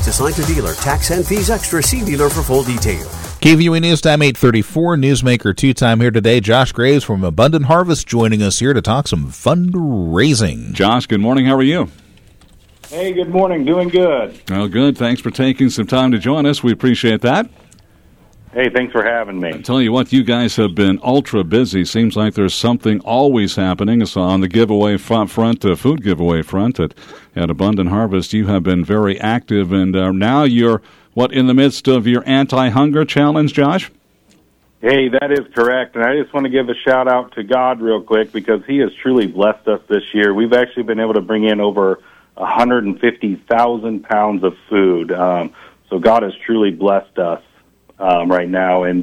assigned to dealer. Tax and fees extra. See dealer for full details. KVUE News Time 8:34. Newsmaker 2-time here today. Josh Graves from Abundant Harvest joining us here to talk some fundraising. Josh, good morning. How are you? Hey, good morning. Doing good. Oh, good. Thanks for taking some time to join us. We appreciate that. Hey, thanks for having me. I tell you what, you guys have been ultra busy. Seems like there's something always happening. So on the giveaway front, food giveaway front at Abundant Harvest, you have been very active, and now you're, in the midst of your anti-hunger challenge, Josh? Hey, that is correct, and I just want to give a shout-out to God real quick because He has truly blessed us this year. We've actually been able to bring in over 150,000 pounds of food, so God has truly blessed us right now. And,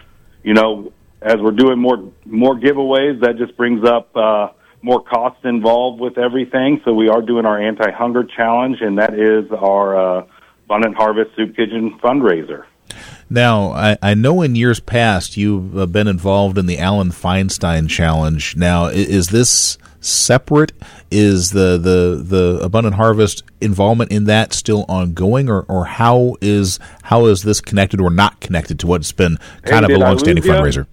as we're doing more giveaways, that just brings up more costs involved with everything. So we are doing our anti-hunger challenge, and that is our Abundant Harvest Soup Kitchen fundraiser. Now, I know in years past you've been involved in the Alan Feinstein Challenge. Now, is this separate? Is the Abundant Harvest involvement in that still ongoing, or how is this connected or not connected to what's been kind of a long-standing fundraiser?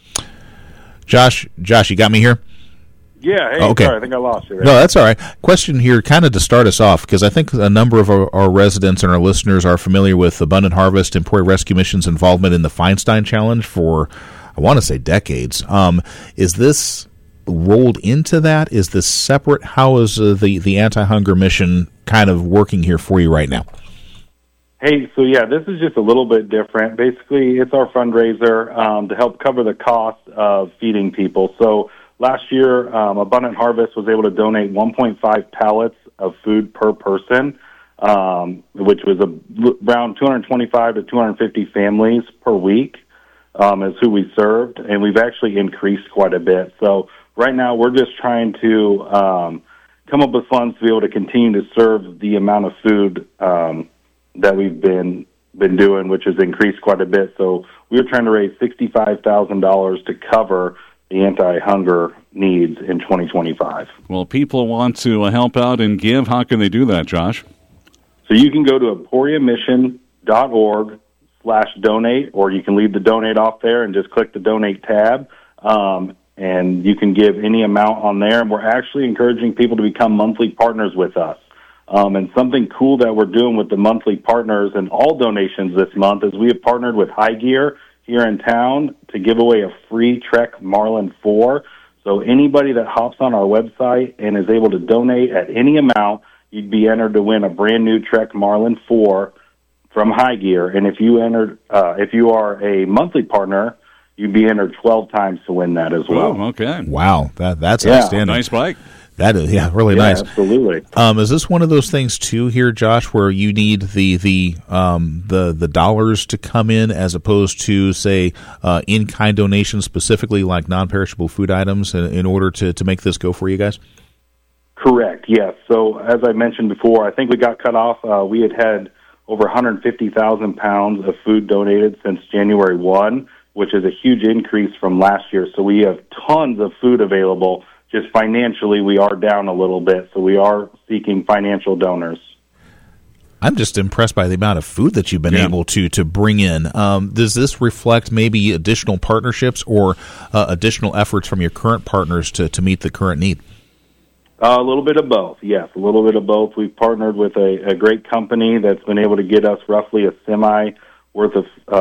Josh, you got me here? Yeah, hey, okay. Sorry, I think I lost you there. No, that's all right. Question here, kind of to start us off, because I think a number of our residents and our listeners are familiar with Abundant Harvest and Prairie Rescue Mission's involvement in the Feinstein Challenge for, I want to say, decades. Is this rolled into that? Is this separate? How is the anti-hunger mission kind of working here for you right now? Hey, so yeah, this is just a little bit different. Basically, it's our fundraiser to help cover the cost of feeding people. So last year, Abundant Harvest was able to donate 1.5 pallets of food per person, which was around 225 to 250 families per week is who we served, and we've actually increased quite a bit. So right now, we're just trying to come up with funds to be able to continue to serve the amount of food that we've been doing, which has increased quite a bit. So we're trying to raise $65,000 to cover the anti-hunger needs in 2025. Well, people want to help out and give. How can they do that, Josh? So you can go to emporiamission.org/donate, or you can leave the donate off there and just click the donate tab, and you can give any amount on there. And we're actually encouraging people to become monthly partners with us. And something cool that we're doing with the monthly partners and all donations this month is we have partnered with High Gear here in town to give away a free Trek Marlin 4. So anybody that hops on our website and is able to donate at any amount, you'd be entered to win a brand new Trek Marlin 4 from High Gear. And if you are a monthly partner, you'd be entered 12 times to win that as well. Oh, okay. Wow, that's outstanding. Nice bike. That is, really nice. Absolutely. Is this one of those things too here, Josh, where you need the dollars to come in as opposed to, say, in-kind donations, specifically like non-perishable food items, in order to make this go for you guys? Correct. Yes. So as I mentioned before, I think we got cut off. We had over 150,000 pounds of food donated since January 1, which is a huge increase from last year. So we have tons of food available. Just financially, we are down a little bit, so we are seeking financial donors. I'm just impressed by the amount of food that you've been able to bring in. Does this reflect maybe additional partnerships or additional efforts from your current partners to meet the current need? A little bit of both, yes, a little bit of both. We've partnered with a great company that's been able to get us roughly a semi's worth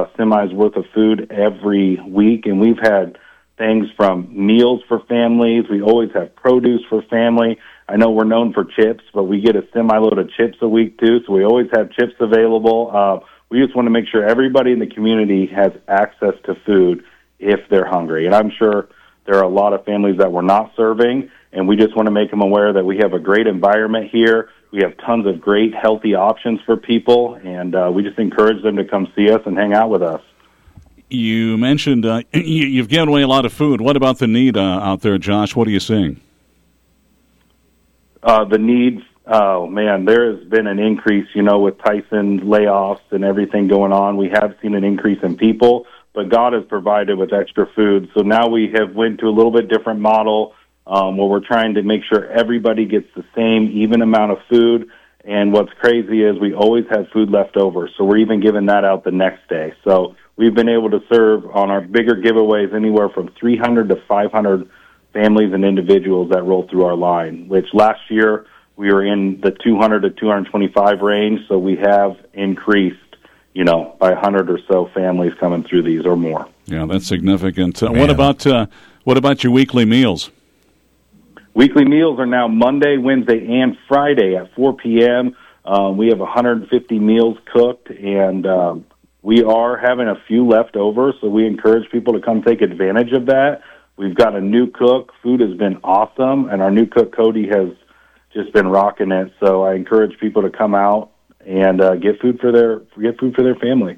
of food every week, and we've had things from meals for families. We always have produce for family. I know we're known for chips, but we get a semi-load of chips a week too, so we always have chips available. We just want to make sure everybody in the community has access to food if they're hungry. And I'm sure there are a lot of families that we're not serving, and we just want to make them aware that we have a great environment here. We have tons of great, healthy options for people, and we just encourage them to come see us and hang out with us. You mentioned you've given away a lot of food. What about the need out there, Josh? What are you seeing? The need, there has been an increase, with Tyson layoffs and everything going on. We have seen an increase in people, but God has provided with extra food. So now we have went to a little bit different model where we're trying to make sure everybody gets the same even amount of food. And what's crazy is we always have food left over, so we're even giving that out the next day. So we've been able to serve on our bigger giveaways anywhere from 300 to 500 families and individuals that roll through our line, which last year we were in the 200 to 225 range, so we have increased, by 100 or so families coming through these or more. Yeah, that's significant. What about your weekly meals? Weekly meals are now Monday, Wednesday, and Friday at 4 p.m. We have 150 meals cooked, and we are having a few left over, so we encourage people to come take advantage of that. We've got a new cook. Food has been awesome, and our new cook, Cody, has just been rocking it. So I encourage people to come out and get food for their family.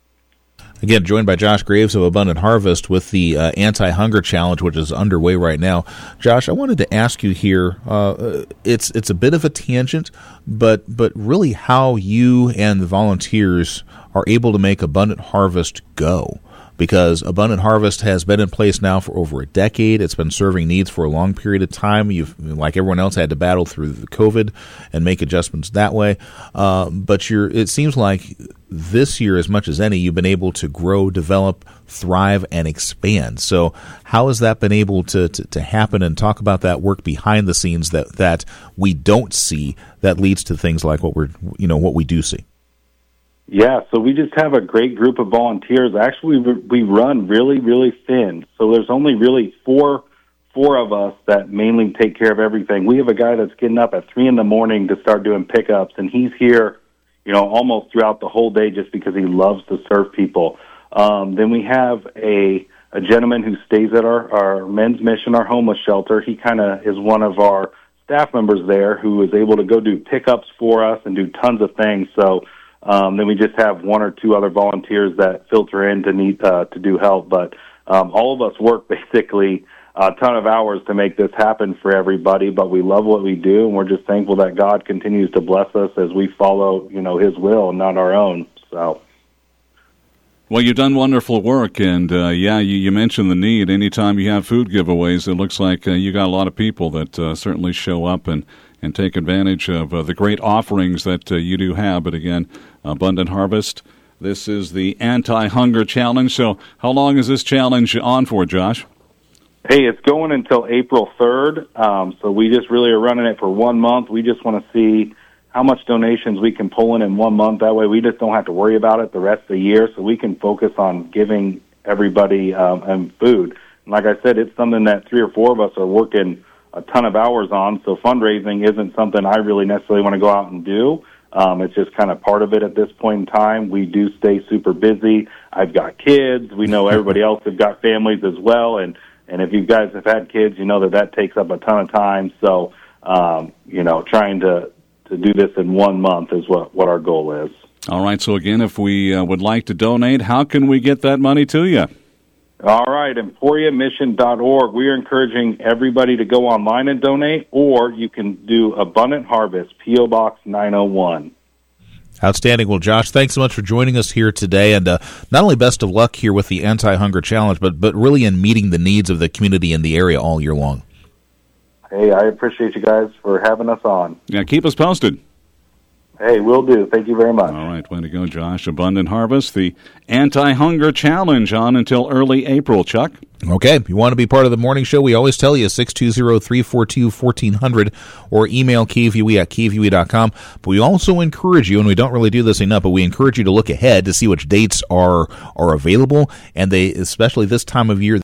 Again, joined by Josh Graves of Abundant Harvest with the Anti-Hunger Challenge, which is underway right now. Josh, I wanted to ask you here, it's a bit of a tangent, but really how you and the volunteers are able to make Abundant Harvest go. Because Abundant Harvest has been in place now for over a decade. It's been serving needs for a long period of time. You've, like everyone else, had to battle through the COVID and make adjustments that way. But it seems like this year, as much as any, you've been able to grow, develop, thrive, and expand. So how has that been able to happen? And talk about that work behind the scenes that we don't see that leads to things like what we do see. Yeah, so we just have a great group of volunteers. Actually, we run really, really thin. So there's only really four of us that mainly take care of everything. We have a guy that's getting up at 3 a.m. to start doing pickups, and he's here, almost throughout the whole day just because he loves to serve people. Then we have a gentleman who stays at our Men's Mission, our homeless shelter. He kind of is one of our staff members there who is able to go do pickups for us and do tons of things. So then we just have one or two other volunteers that filter in to need to do help. But all of us work basically a ton of hours to make this happen for everybody. But we love what we do, and we're just thankful that God continues to bless us as we follow, His will and not our own. So. Well, you've done wonderful work, and you mentioned the need. Anytime you have food giveaways, it looks like you got a lot of people that certainly show up and take advantage of the great offerings that you do have. But again, Abundant Harvest, this is the Anti-Hunger Challenge. So how long is this challenge on for, Josh? Hey, it's going until April 3rd. So we just really are running it for 1 month. We just want to see how much donations we can pull in 1 month. That way we just don't have to worry about it the rest of the year, so we can focus on giving everybody food. And like I said, it's something that 3 or 4 of us are working a ton of hours on, so fundraising isn't something I really necessarily want to go out and do. It's just kind of part of it at this point in time. We do stay super busy. I've got kids. We know everybody else has got families as well, and if you guys have had kids, you know that takes up a ton of time. So, trying to do this in 1 month is what our goal is. All right, so again, if we would like to donate, how can we get that money to you? All right, EmporiaMission.org. We are encouraging everybody to go online and donate, or you can do Abundant Harvest, P.O. Box 901. Outstanding. Well, Josh, thanks so much for joining us here today, and not only best of luck here with the Anti-Hunger Challenge, but really in meeting the needs of the community in the area all year long. Hey, I appreciate you guys for having us on. Yeah, keep us posted. Hey, will do. Thank you very much. All right, way to go, Josh. Abundant Harvest, the Anti-Hunger Challenge on until early April. Chuck? Okay, if you want to be part of the morning show, we always tell you 620-342-1400 or email KFUE@KFUE.com. But we also encourage you, and we don't really do this enough, but we encourage you to look ahead to see which dates are available, and they, especially this time of year,